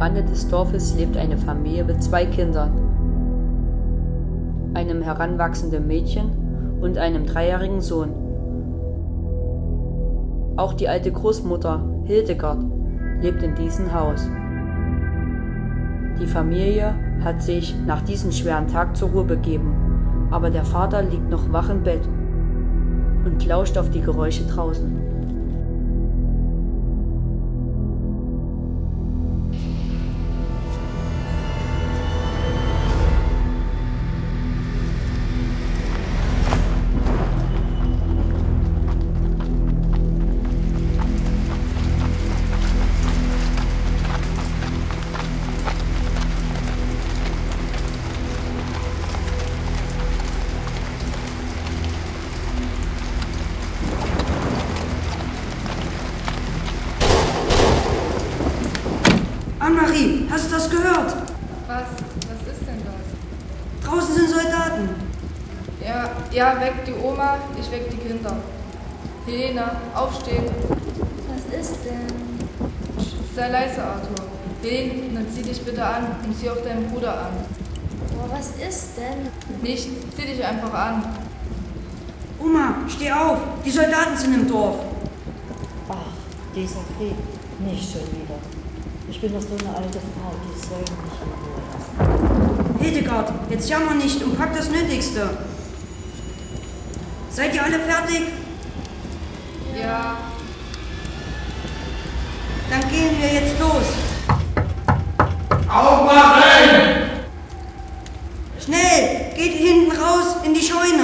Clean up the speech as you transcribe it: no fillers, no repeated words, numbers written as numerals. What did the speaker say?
Rande des Dorfes lebt eine Familie mit 2 Kindern, einem heranwachsenden Mädchen und einem 3-jährigen Sohn. Auch die alte Großmutter Hildegard lebt in diesem Haus. Die Familie hat sich nach diesem schweren Tag zur Ruhe begeben, aber der Vater liegt noch wach im Bett und lauscht auf die Geräusche draußen. Anne-Marie, hast du das gehört? Was? Was ist denn das? Draußen sind Soldaten. Ja, weck die Oma, ich weck die Kinder. Helena, aufstehen. Was ist denn? Sei leise, Arthur. Helena, zieh dich bitte an und zieh auch deinen Bruder an. Boah, was ist denn? Nichts, zieh dich einfach an. Oma, steh auf. Die Soldaten sind im Dorf. Ach, dieser Krieg. Nicht schon wieder. Ich bin doch so eine alte Frau, die soll mich in Ruhe lassen. Hildegard, jetzt jammer nicht und pack das Nötigste. Seid ihr alle fertig? Ja. Dann gehen wir jetzt los. Aufmachen! Schnell, geht hinten raus in die Scheune.